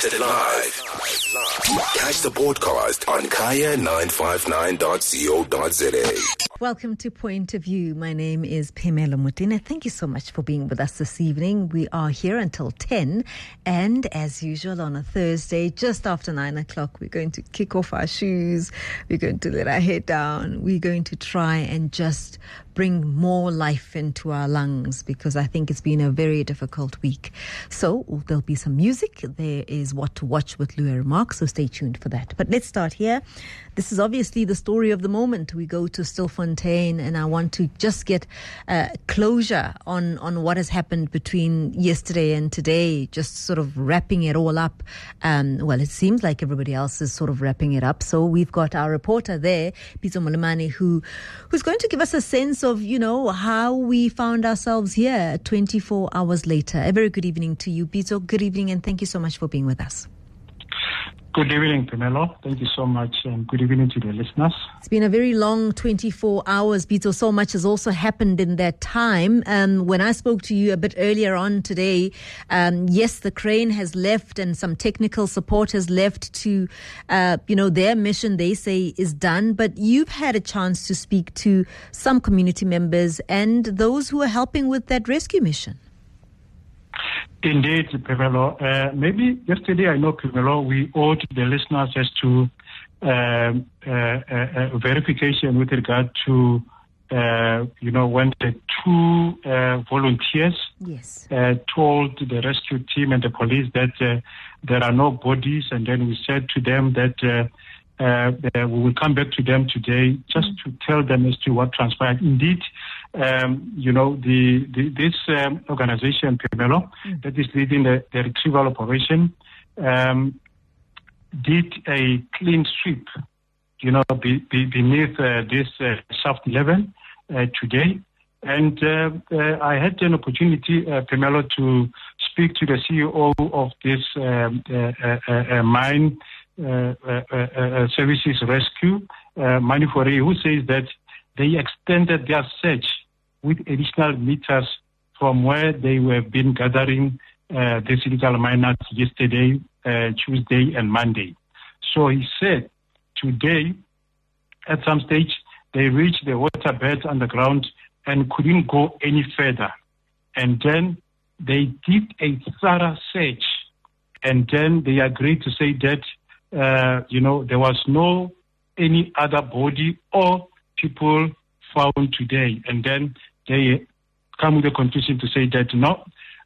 Broadcasted live. Catch the podcast on kaya959.co.za. Welcome to Point of View. My name is Phemelo Motene. Thank you so much for being with us this evening. We are here until 10. And as usual on a Thursday, just after 9 o'clock, we're going to kick off our shoes. We're going to let our head down. We're going to try and just bring more life into our lungs, because I think it's been a very difficult week. So there'll be some music. There is What to Watch with Louis Remark, so stay tuned for that. But let's start here. This is obviously the story of the moment. We go to Stilfontein, and I want to just get closure on what has happened between yesterday and today, just sort of wrapping it all up. Well, it seems like everybody else is sort of wrapping it up. So we've got our reporter there, Pitso Molemane, who's going to give us a sense of, you know, how we found ourselves here 24 hours later. A very good evening to you, Pitso. Good evening, and thank you so much for being with us. Good evening, Phemelo. Thank you so much, and good evening to the listeners. It's been a very long 24 hours, Pitso. So much has also happened in that time. When I spoke to you a bit earlier on today, yes, the crane has left and some technical support has left to, their mission, they say, is done. But you've had a chance to speak to some community members and those who are helping with that rescue mission. Indeed, Phemelo. Maybe yesterday, I know, Phemelo, we owed the listeners as to verification with regard to, when the two volunteers told the rescue team and the police that there are no bodies, and then we said to them that we will come back to them today just to tell them as to what transpired. Indeed, this organization, Phemelo, that is leading the retrieval operation, did a clean sweep, beneath this Shaft 11 today. And I had an opportunity, Phemelo, to speak to the CEO of this mine services rescue, Manifore, who says that they extended their search with additional meters from where they were been gathering these illegal miners yesterday, Tuesday and Monday. So he said today, at some stage, they reached the waterbed underground and couldn't go any further. And then they did a thorough search, and then they agreed to say that there was no any other body or people found today. And then they come with a conclusion to say that no,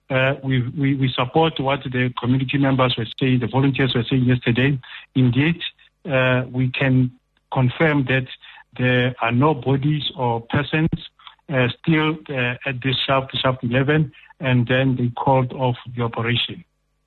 we support what the community members were saying, the volunteers were saying yesterday. Indeed, we can confirm that there are no bodies or persons still at this Shaft 11, and then they called off the operation.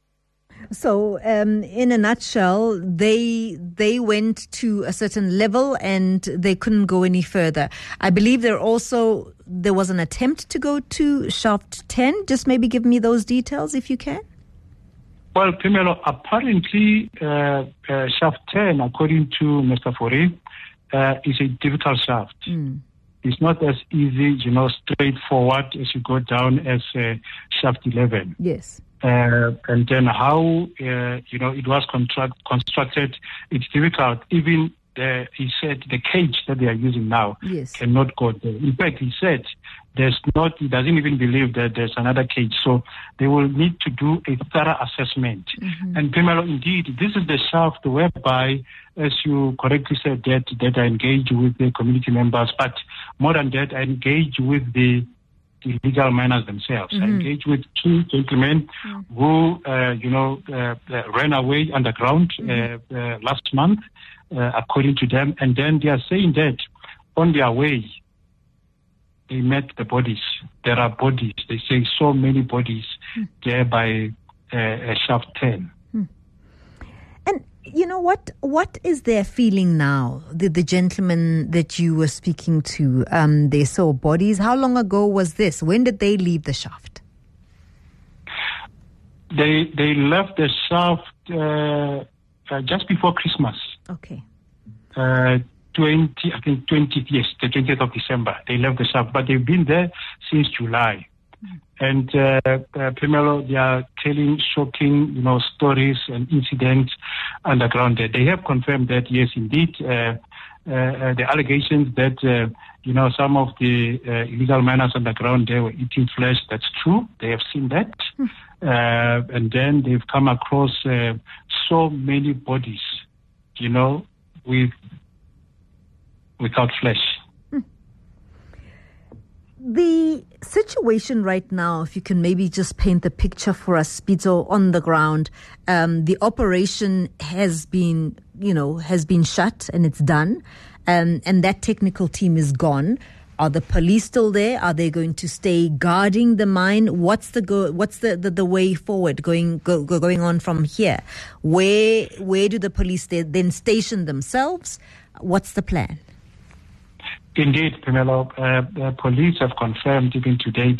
So, in a nutshell, they went to a certain level and they couldn't go any further. I believe there was an attempt to go to Shaft 10. Just maybe give me those details if you can. Well, Phemelo, apparently Shaft 10, according to Mr. Fore, is a difficult shaft. It's not as easy, straightforward as you go down as Shaft 11. Yes. And then how, it was constructed, it's difficult. Even, he said, the cage that they are using now cannot go there. In fact, he said he doesn't even believe that there's another cage. So they will need to do a thorough assessment. And Phemelo, indeed, this is the shaft whereby, as you correctly said, that I engage with the community members. But more than that, I engage with the illegal miners themselves. I engaged with two gentlemen who, ran away underground last month, according to them. And then they are saying that on their way, they met the bodies. There are bodies. They say so many bodies there by Shaft 10. And you know what is their feeling now? The gentleman that you were speaking to, they saw bodies. How long ago was this? When did they leave the shaft? They left the shaft just before Christmas. Okay. 20th of December. They left the shaft, but they've been there since July. And Pamela, they are telling shocking, stories and incidents underground there. They have confirmed that, yes, indeed, the allegations that, some of the illegal miners underground, they were eating flesh, that's true. They have seen that. And then they've come across so many bodies, without flesh. The situation right now, if you can maybe just paint the picture for us, Pitso, on the ground, the operation has been shut and it's done, and that technical team is gone. Are the police still there? Are they going to stay guarding the mine? What's the way forward going on from here? Where do the police then station themselves? What's the plan? Indeed, Pamela, police have confirmed even today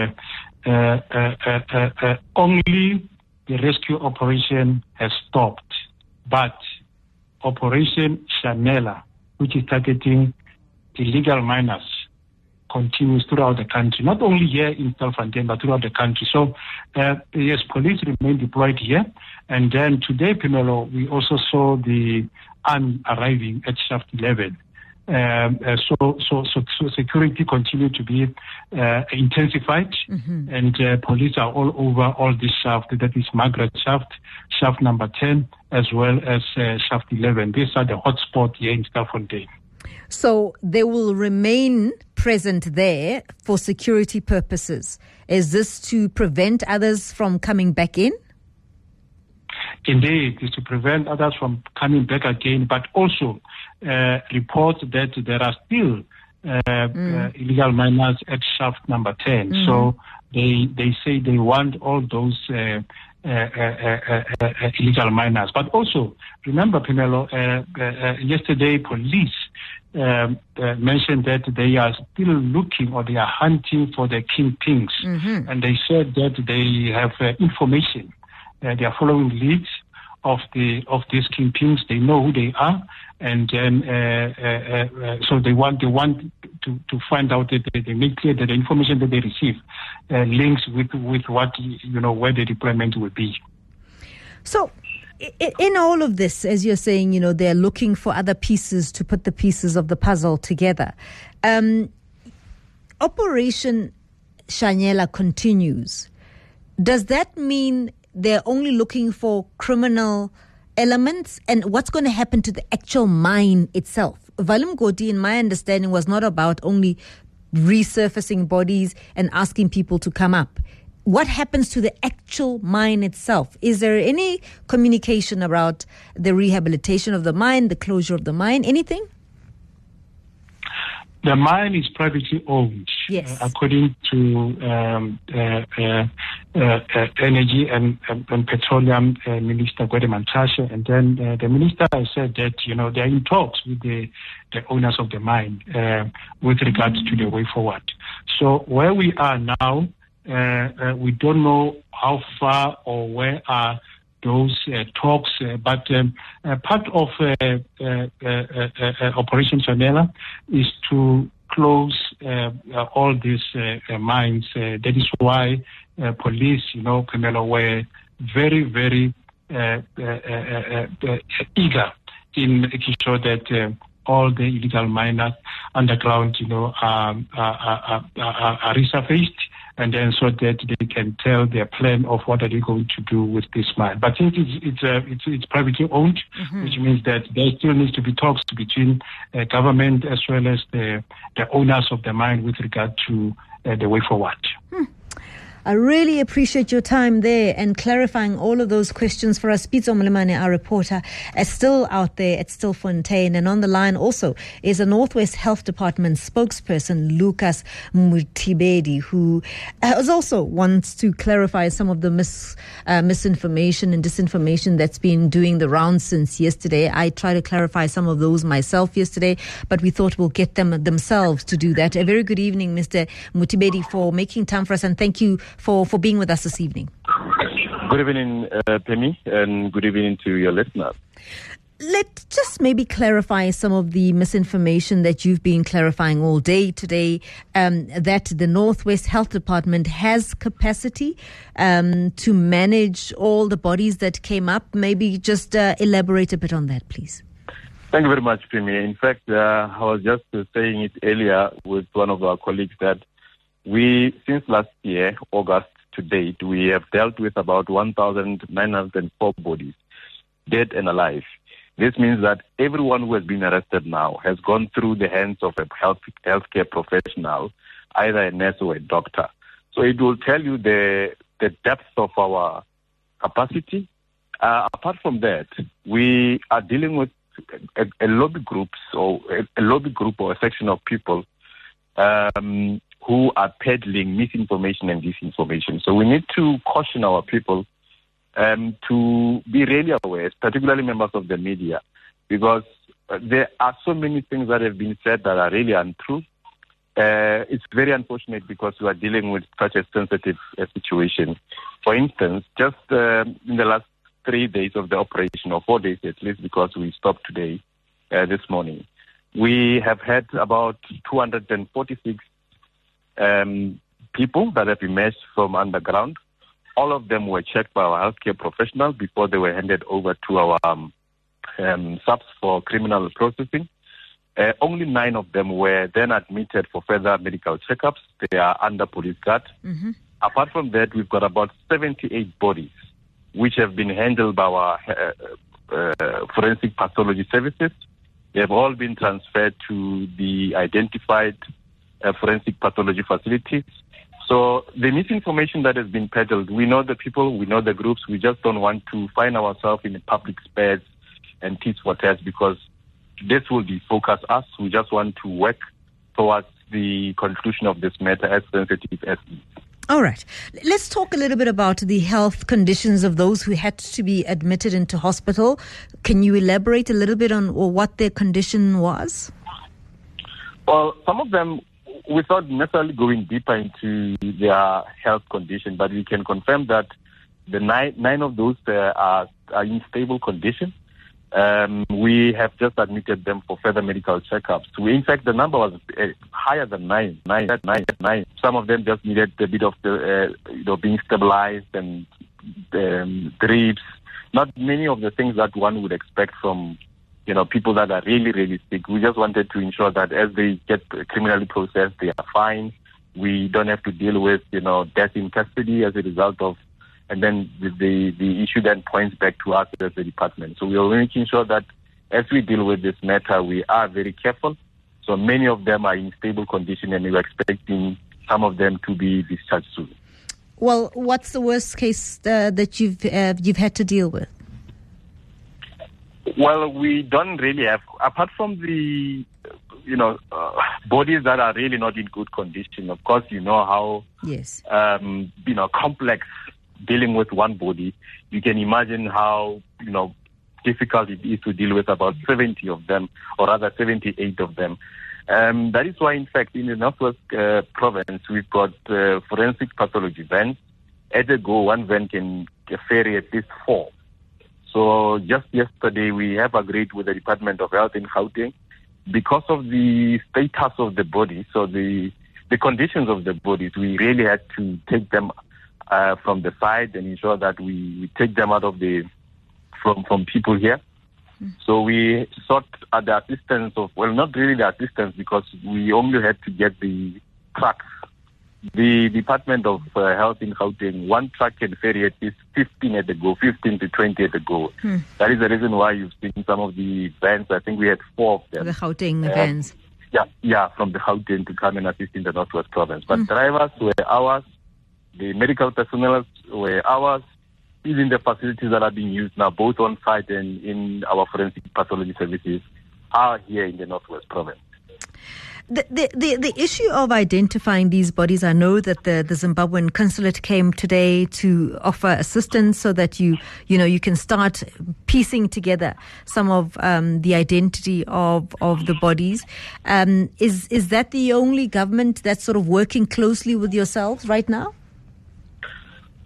that only the rescue operation has stopped, but Operation Shanela, which is targeting illegal miners, continues throughout the country, not only here in Stilfontein, but throughout the country. So, yes, police remain deployed here. And then today, Pamela, we also saw the army arriving at Shaft 11. So security continue to be intensified, and police are all over all this shaft. That is Margaret Shaft, Shaft number 10, as well as Shaft 11. These are the hotspots here in Stilfontein. So they will remain present there for security purposes. Is this to prevent others from coming back in? Indeed, it's to prevent others from coming back again, but also report that there are still illegal miners at shaft number 10. So they say they want all those illegal miners. But also, remember, Pamela, yesterday police mentioned that they are still looking, or they are hunting for the kingpins. And they said that they have information. They are following leads of these kingpins. They know who they are, and then so they want to find out that they make clear that the information that they receive links with what where the deployment will be. So, in all of this, as you're saying, they're looking for other pieces to put the pieces of the puzzle together. Operation Shanela continues. Does that mean they're only looking for criminal elements? And what's going to happen to the actual mine itself? Valimgodi, in my understanding, was not about only resurfacing bodies and asking people to come up. What happens to the actual mine itself? Is there any communication about the rehabilitation of the mine, the closure of the mine, anything? The mine is privately owned, yes. According to Energy and Petroleum Minister Gwede Mantashe. And then the minister has said that, they are in talks with the owners of the mine with regards to the way forward. So where we are now, we don't know how far or where are those talks, but part of Operation Shanela is to close all these mines. That is why police, Pamela, were very, very eager in making sure that all the illegal miners underground, are resurfaced, and then so that they can tell their plan of what are they going to do with this mine. But since it's privately owned, which means that there still needs to be talks between government as well as the owners of the mine with regard to the way forward. I really appreciate your time there and clarifying all of those questions for us. Pitso Molemane, our reporter, is still out there at Stilfontein. And on the line also is a Northwest Health Department spokesperson, Lucas Mutibedi, who also wants to clarify some of the misinformation and disinformation that's been doing the rounds since yesterday. I tried to clarify some of those myself yesterday, but we thought we'll get them themselves to do that. A very good evening, Mr. Mutibedi, for making time for us, and thank you for being with us this evening. Good evening, Penny, and good evening to your listeners. let's just maybe clarify some of the misinformation that you've been clarifying all day today, that the Northwest Health Department has capacity to manage all the bodies that came up. Maybe just elaborate a bit on that, please. Thank you very much, Premier. In fact, I was just saying it earlier with one of our colleagues that since last year, August to date, we have dealt with about 1,904 bodies, dead and alive. This means that everyone who has been arrested now has gone through the hands of a healthcare professional, either a nurse or a doctor. So it will tell you the depth of our capacity. Apart from that, we are dealing with a lobby group or a section of people who are peddling misinformation and disinformation. So we need to caution our people to be really aware, particularly members of the media, because there are so many things that have been said that are really untrue. It's very unfortunate because we are dealing with such a sensitive situation. For instance, just in the last 3 days of the operation, or 4 days at least, because we stopped today, this morning, we have had about 246 people that have emerged from underground. All of them were checked by our healthcare professionals before they were handed over to our subs for criminal processing. Only 9 of them were then admitted for further medical checkups. They are under police guard. Mm-hmm. Apart from that, we've got about 78 bodies which have been handled by our forensic pathology services. They have all been transferred to the identified forensic pathology facilities. So the misinformation that has been peddled, we know the people, we know the groups, we just don't want to find ourselves in a public space and teach for test, because this will defocus us. We just want to work towards the conclusion of this matter as sensitive as it is. All right. Let's talk a little bit about the health conditions of those who had to be admitted into hospital. Can you elaborate a little bit on what their condition was? Well, some of them, without necessarily going deeper into their health condition, but we can confirm that the nine of those are in stable condition. We have just admitted them for further medical checkups. In fact, the number was higher than nine. Some of them just needed a bit of being stabilized and drips. Not many of the things that one would expect from people that are really, really sick. We just wanted to ensure that as they get criminally processed, they are fine. We don't have to deal with, death in custody as a result of, and then the issue then points back to us as the department. So we are making sure that as we deal with this matter, we are very careful. So many of them are in stable condition, and we are expecting some of them to be discharged soon. Well, what's the worst case that you've had to deal with? Well, we don't really have, apart from the, bodies that are really not in good condition. Of course, you know how, yes, complex dealing with one body. You can imagine how, difficult it is to deal with about 70 of them, or rather 78 of them. That is why, in fact, in the Northwest province, we've got forensic pathology vans. At a go, one van can ferry at least 4. So just yesterday, we have agreed with the Department of Health in Gauteng, because of the status of the body, so the conditions of the bodies, we really had to take them from the side and ensure that we take them out of from people here. So we sought the assistance of, well, not really the assistance, because we only had to get the trucks. The Department of Health in Gauteng, one truck can ferry at least 15 at a go, 15 to 20 at a go. That is the reason why you've seen some of the vans. I think we had 4 of them. The Gauteng vans. Yeah, from the Gauteng to come and assist in the Northwest province. But drivers were ours. The medical personnel were ours. Even the facilities that are being used now, both on site and in our forensic pathology services, are here in the Northwest province. The issue of identifying these bodies, I know that the Zimbabwean consulate came today to offer assistance so that you can start piecing together some of the identity of the bodies. Is that the only government that's sort of working closely with yourselves right now?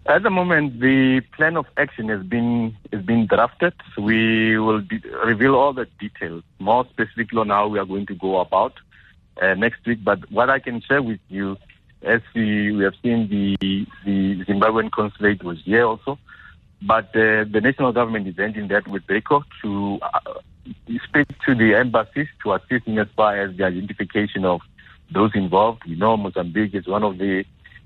At the moment, the plan of action has been drafted. We will reveal all the details, more specifically on how we are going to go about next week. But what I can share with you, as we have seen, the Zimbabwean consulate was here also. But the national government is ending that with DIRCO to speak to the embassies to assist in as far as the identification of those involved. We know Mozambique is one of the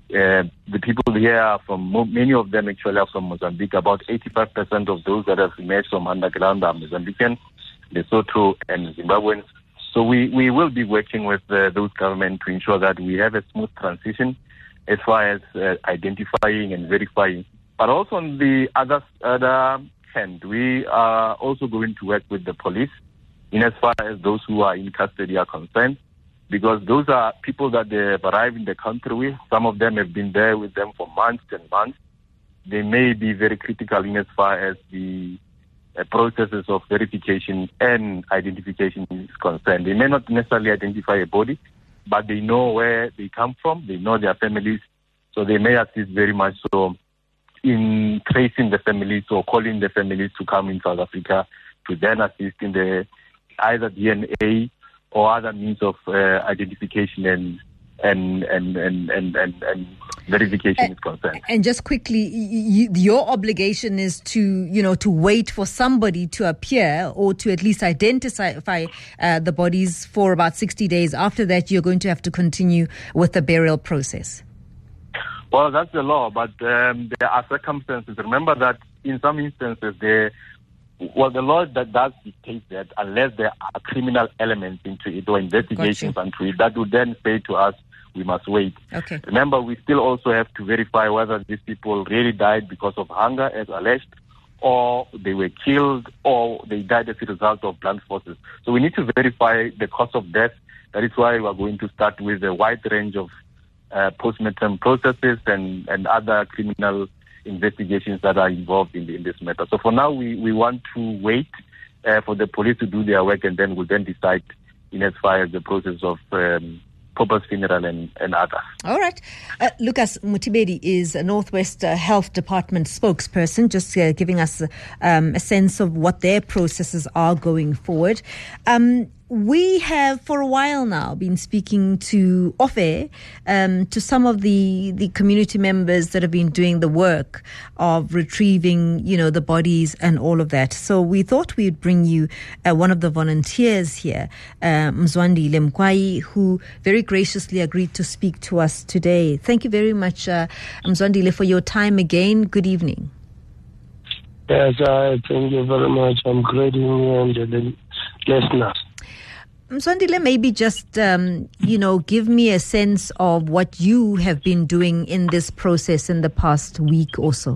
people here are from, many of them actually are from Mozambique. About 85% of those that have emerged from underground are Mozambican, Lesotho, and Zimbabweans. So we will be working with those governments to ensure that we have a smooth transition as far as identifying and verifying. But also on the other hand, we are also going to work with the police in as far as those who are in custody are concerned, because those are people that they have arrived in the country with. Some of them have been there with them for months and months. They may be very critical in as far as the processes of verification and identification is concerned. They may not necessarily identify a body, but they know where they come from, they know their families, so they may assist very much so in tracing the families or calling the families to come in South Africa to then assist in the either DNA or other means of identification and verification is concerned. And just quickly, your obligation is to wait for somebody to appear or to at least identify the bodies for about 60 days. After that, you're going to have to continue with the burial process. Well, that's the law, but there are circumstances. Remember that in some instances, the law that does dictate that unless there are criminal elements into it or investigations into it, that would then say to us, we must wait. Okay. Remember, we still also have to verify whether these people really died because of hunger, as alleged, or they were killed, or they died as a result of blunt forces. So we need to verify the cause of death. That is why we are going to start with a wide range of post-mortem processes and other criminal investigations that are involved in this matter. So for now, we want to wait for the police to do their work, and then we'll then decide in as far as the process of Popper's funeral and others. All right. Lucas Mutibedi is a Northwest Health Department spokesperson, just giving us a sense of what their processes are going forward. We have for a while now been speaking to off-air to some of the community members that have been doing the work of retrieving, the bodies and all of that. So we thought we'd bring you one of the volunteers here, Mzwandile Mkwai, who very graciously agreed to speak to us today. Thank you very much, Mzwandile, for your time again. Good evening. Yes, thank you very much. I'm greeting you and the listeners. Mzwandile, maybe just, give me a sense of what you have been doing in this process in the past week or so.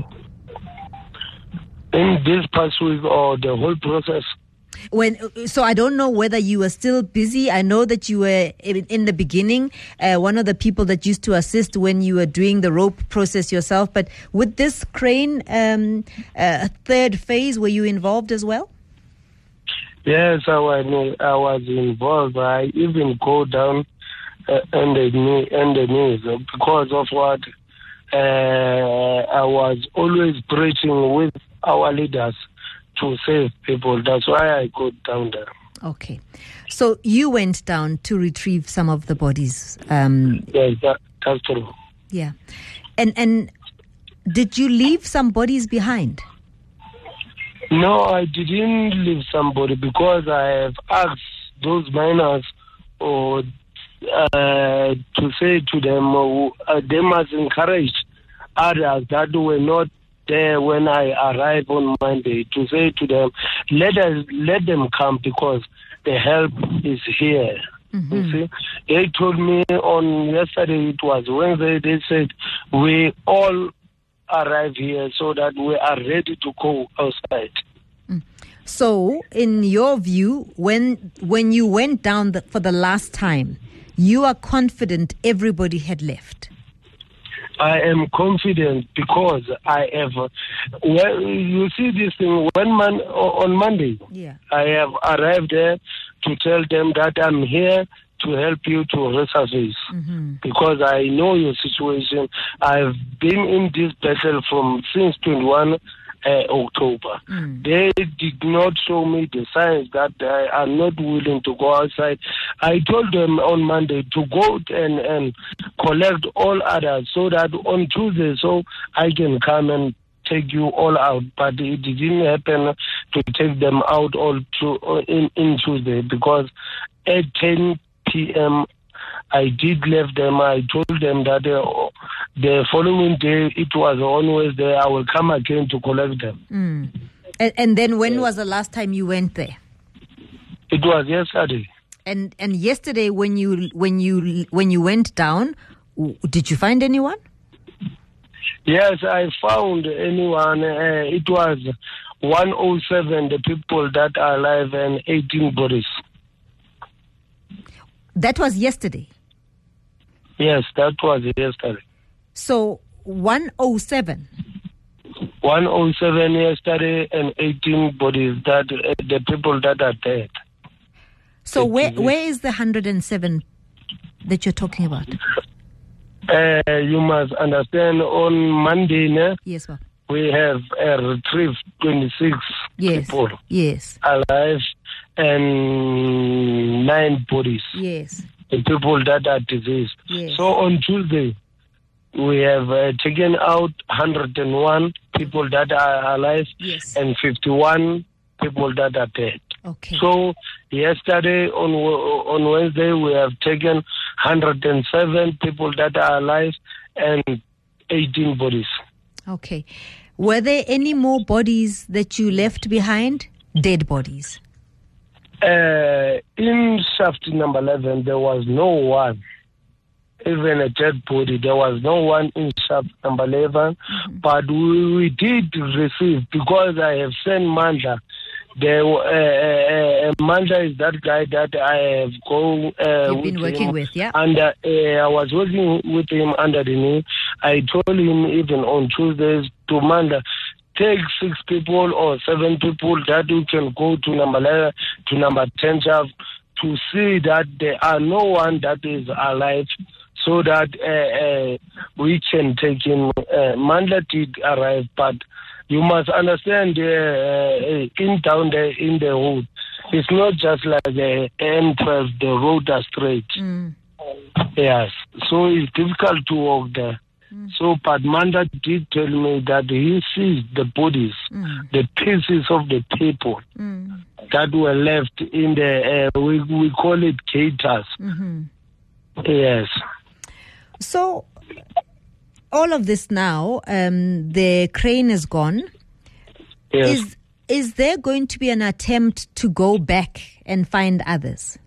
In this past week or the whole process? So I don't know whether you were still busy. I know that you were in the beginning, one of the people that used to assist when you were doing the rope process yourself. But with this crane third phase, were you involved as well? Yes, I was involved. I even go down on the knees because of what I was always preaching with our leaders to save people. That's why I go down there. Okay. So you went down to retrieve some of the bodies. Yes, that's true. Yeah. And did you leave some bodies behind? No, I didn't leave somebody because I have asked those miners to say to them, they must encourage others that were not there when I arrived on Monday to say to them, let them come because the help is here. Mm-hmm. You see, they told me on yesterday, it was Wednesday, they said we all arrive here so that we are ready to go outside. So, in your view, when you went down for the last time, you are confident everybody had left? I am confident because I have. Well, you see this thing on Monday. Yeah. I have arrived there to tell them that I'm here to help you to resurface because I know your situation. I've been in this battle since 21 October. They did not show me the signs that I am not willing to go outside. I told them on Monday to go and collect all others so that on Tuesday so I can come and take you all out, but it didn't happen to take them out all in Tuesday because at 10 p.m. I did leave them. I told them that the following day, it was on Wednesday, I will come again to collect them. And then when was the last time you went there? It was yesterday. And yesterday when you went down, did you find anyone? Yes, I found anyone. It was 107, the people that are alive, and 18 bodies. That was yesterday? Yes, that was yesterday. So 107? 107 yesterday and 18 bodies, that the people that are dead. So where is the 107 that you're talking about? You must understand, on Monday, yes, ma'am, we have retrieved 26 people alive and 9 bodies. Yes. The people that are deceased. Yes. So on Tuesday, we have taken out 101 people that are alive and 51 people that are dead. Okay. So yesterday on Wednesday, we have taken 107 people that are alive and 18 bodies. Okay. Were there any more bodies that you left behind? Dead bodies? In shaft number 11, there was no one, even a dead body. There was no one in shaft number 11, but we did receive, because I have sent Mandla. Mandla is that guy that I have You've been working with, yeah? And I was working with him under the name. I told him even on Tuesdays to Mandla, take 6 people or 7 people that we can go to number 10 shaft to see that there are no one that is alive, so that we can take him. Mandla did arrive, but you must understand, down there in the road, it's not just like the M12, the road are straight. Yes, so it's difficult to walk there. So, but Mandla did tell me that he sees the bodies, the pieces of the people that were left in the, we call it caters. Yes. So, all of this now, the crane is gone. Yes. Is there going to be an attempt to go back and find others?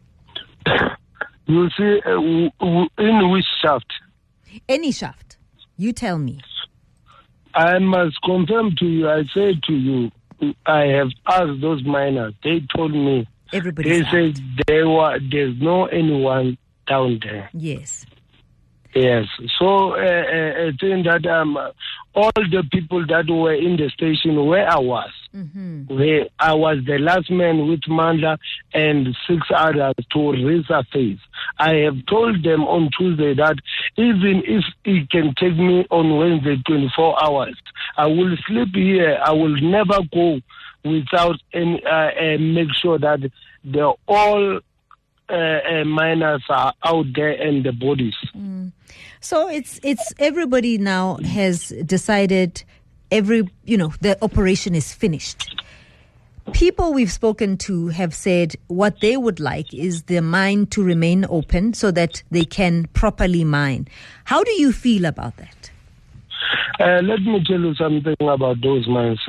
You see, in which shaft? Any shaft. You tell me. I must confirm to you, I said to you, I have asked those miners. They told me. Everybody's They said there's no anyone down there. Yes. Yes. So I think that all the people that were in the station where I was, where I was the last man with Mandla and 6 others to resurface. I have told them on Tuesday that even if it can take me on Wednesday 24 hours, I will sleep here. I will never go without any, make sure that the all miners are out there and the bodies. So it's everybody now has decided the operation is finished. People we've spoken to have said what they would like is the mine to remain open so that they can properly mine. How do you feel about that? Let me tell you something about those mines.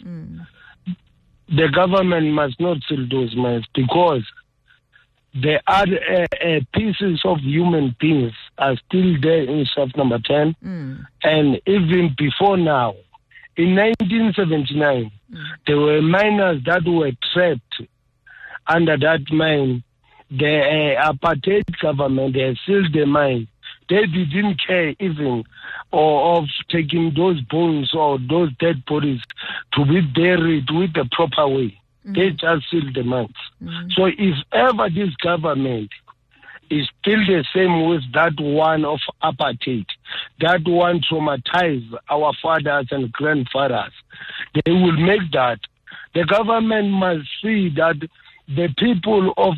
The government must not fill those mines because there are pieces of human beings are still there in shaft number 10. And even before now, in 1979, there were miners that were trapped under that mine. The apartheid government, they sealed the mine. They didn't care even of taking those bones or those dead bodies to be buried with the proper way. They just sealed the mines. So if ever this government is still the same with that one of apartheid. That one traumatized our fathers and grandfathers. They will make that. The government must see that the people of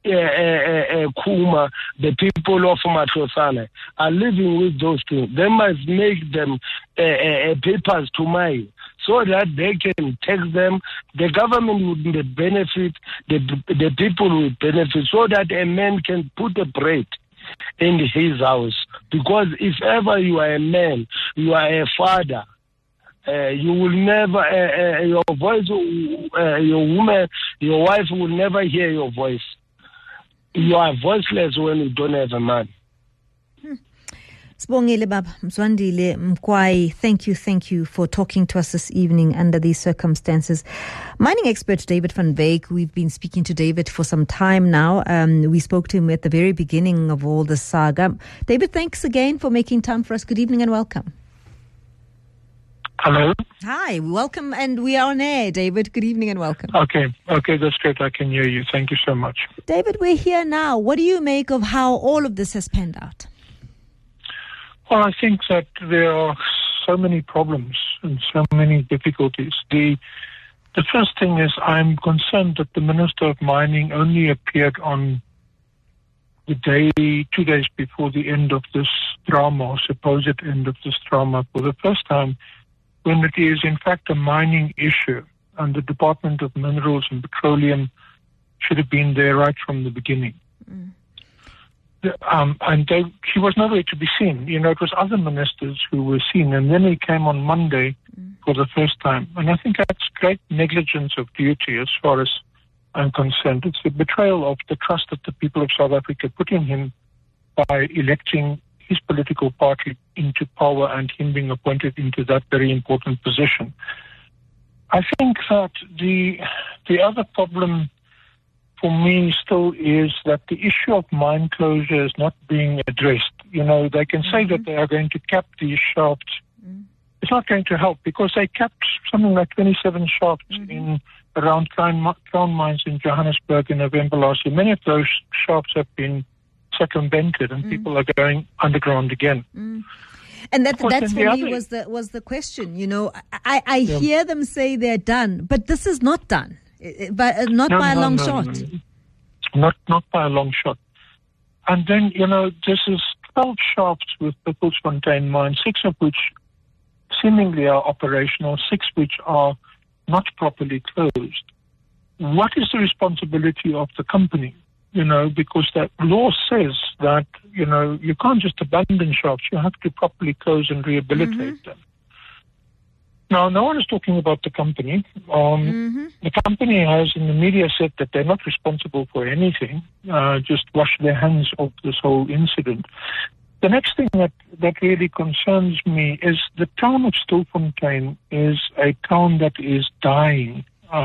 Kuma, the people of Matlosane are living with those things. They must make them papers to mine so that they can tax them. The government would benefit, the people will benefit, so that a man can put a bread in his house. Because if ever you are a man, you are a father, you will never, your voice, your woman, your wife will never hear your voice. You are voiceless when you don't have a man. Sibongile Baba Mzwandile Mkwai, thank you for talking to us this evening under these circumstances. Mining expert David van Wyk, we've been speaking to David for some time now. We spoke to him at the very beginning of all this saga. David, thanks again for making time for us. Good evening and welcome. Hello. Hi, welcome, and we are on air, David. Good evening and welcome. Okay, that's great. I can hear you. Thank you so much. David, we're here now. What do you make of how all of this has panned out? Well, I think that there are so many problems and so many difficulties. The first thing is I'm concerned that the Minister of Mining only appeared on the day, 2 days before the end of this drama, or supposed end of this drama, for the first time, when it is in fact a mining issue, and the Department of Minerals and Petroleum should have been there right from the beginning. She was nowhere to be seen. You know, it was other ministers who were seen, and then he came on Monday for the first time. And I think that's great negligence of duty as far as I'm concerned. It's a betrayal of the trust that the people of South Africa put in him by electing his political party into power and him being appointed into that very important position. I think that the other problem for me still is that the issue of mine closure is not being addressed. You know, they can say that they are going to cap these shafts. It's not going to help because they capped something like 27 shafts in around Crown Mines in Johannesburg in November last year. Many of those shafts have been circumvented and people are going underground again. And that's for me was the question. You know, I hear them say they're done, but this is not done. But not by a long shot. Not by a long shot. And then, you know, this is 12 shafts with Pippelsfontein mine, 6 of which seemingly are operational, 6 which are not properly closed. What is the responsibility of the company? You know, because the law says that, you know, you can't just abandon shafts, you have to properly close and rehabilitate them. Now, no one is talking about the company. The company has in the media said that they're not responsible for anything, just wash their hands of this whole incident. The next thing that really concerns me is the town of Stilfontein is a town that is dying.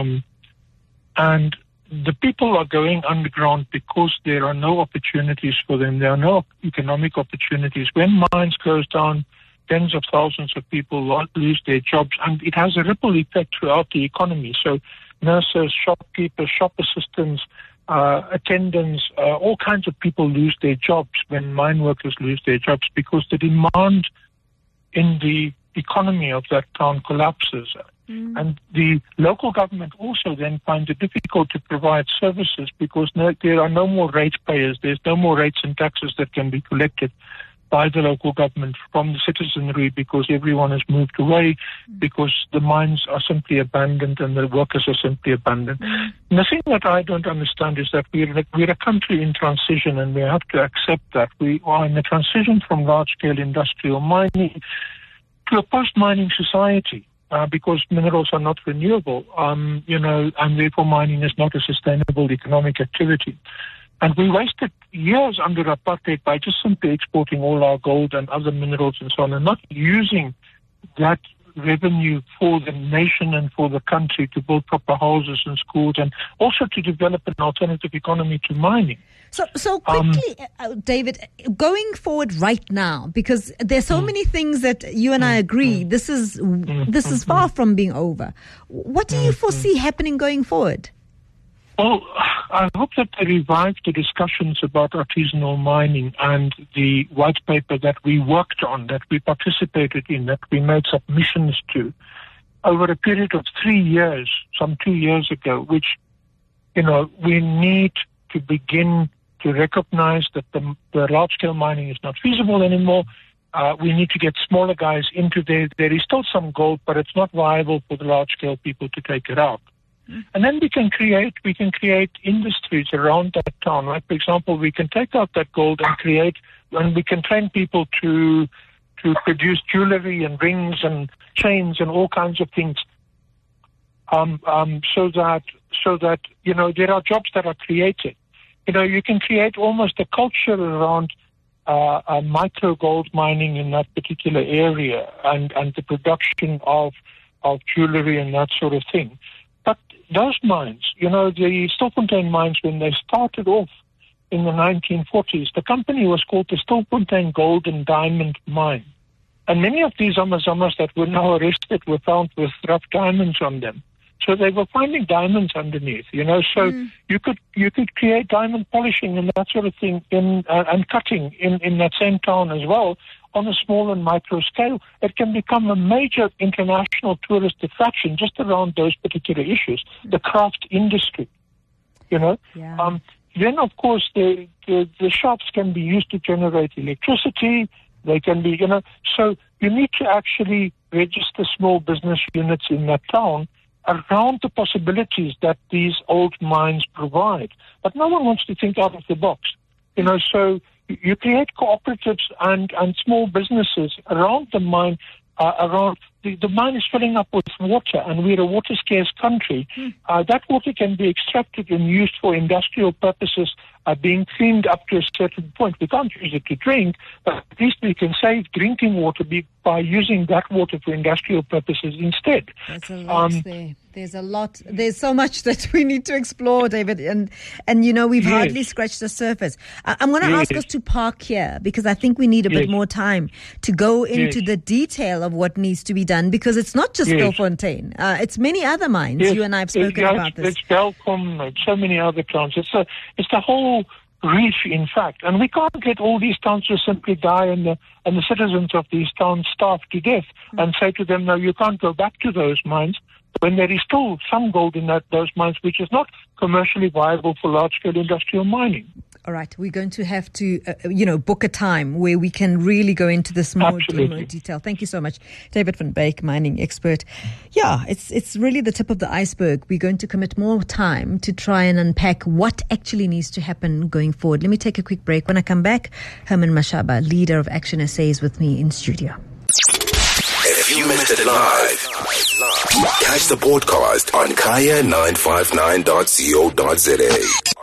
And the people are going underground because there are no opportunities for them. There are no economic opportunities. When mines close down, tens of thousands of people lose their jobs, and it has a ripple effect throughout the economy. So nurses, shopkeepers, shop assistants, attendants, all kinds of people lose their jobs when mine workers lose their jobs because the demand in the economy of that town collapses. And the local government also then finds it difficult to provide services because there are no more ratepayers. There's no more rates and taxes that can be collected by the local government from the citizenry because everyone has moved away, because the mines are simply abandoned and the workers are simply abandoned. And the thing that I don't understand is that we're a country in transition, and we have to accept that. We are in a transition from large-scale industrial mining to a post-mining society. Because minerals are not renewable, you know, and therefore mining is not a sustainable economic activity. And we wasted years under apartheid by just simply exporting all our gold and other minerals and so on, and not using that revenue for the nation and for the country to build proper houses and schools, and also to develop an alternative economy to mining. So quickly, David, going forward right now, because there's so many things that you and I agree, this is far from being over. What do you foresee happening going forward? Well, I hope that they revive the discussions about artisanal mining and the white paper that we worked on, that we participated in, that we made submissions to over a period of 3 years, some 2 years ago, which, we need to begin to recognize that the large-scale mining is not feasible anymore. We need to get smaller guys into there. There is still some gold, but it's not viable for the large-scale people to take it out. And then we can create industries around that town. Like, for example, we can take out that gold and we can train people to produce jewelry and rings and chains and all kinds of things. So that there are jobs that are created. You can create almost a culture around micro gold mining in that particular area and the production of jewelry and that sort of thing. But those mines, the Stilfontein mines, when they started off in the 1940s, the company was called the Stilfontein Gold and Diamond Mine. And many of these Amazonas that were now arrested were found with rough diamonds on them. So they were finding diamonds underneath, So you could create diamond polishing and that sort of thing and cutting in that same town as well on a small and micro scale. It can become a major international tourist attraction just around those particular issues, the craft industry, Yeah. Then, of course, the shops can be used to generate electricity. They can be, So you need to actually register small business units in that town around the possibilities that these old mines provide. But no one wants to think out of the box. So you create cooperatives and small businesses around the mine. The mine is filling up with water, and we're a water-scarce country. That water can be extracted and used for industrial purposes, being cleaned up to a certain point. We can't use it to drink, but at least we can save drinking water by using that water for industrial purposes instead. There's a lot there. There's a lot. There's so much that we need to explore, David. And we've hardly scratched the surface. I'm going to ask us to park here because I think we need a bit more time to go into the detail of what needs to be done, because it's not just Stilfontein. It's many other mines. You and I have spoken about this. It's Belcom, it's so many other towns. It's the whole reef, in fact. And we can't let all these towns just simply die and the citizens of these towns starve to death and say to them, no, you can't go back to those mines, when there is still some gold in those mines, which is not commercially viable for large-scale industrial mining. All right, we're going to have to, book a time where we can really go into this more detail. Thank you so much, David van Beek, mining expert. Yeah, it's really the tip of the iceberg. We're going to commit more time to try and unpack what actually needs to happen going forward. Let me take a quick break. When I come back, Herman Mashaba, leader of Action SA, is with me in studio. If you missed it live, catch the podcast on kaya959.co.za.